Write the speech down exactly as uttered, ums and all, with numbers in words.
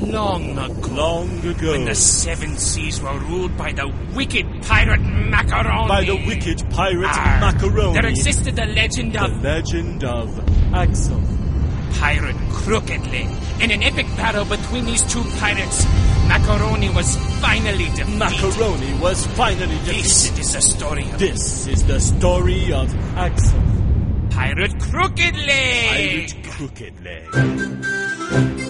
long ago. Long ago. When the seven seas were ruled by the wicked pirate Macaroni. By the wicked pirate Arr, Macaroni. There existed the legend The of legend of Axel. Pirate Crooked Leg. In an epic battle between these two pirates, Macaroni was finally defeated. Macaroni was finally defeated. This is the story of This is the story of Axel. Pirate Crooked Leg. Pirate Crooked Leg.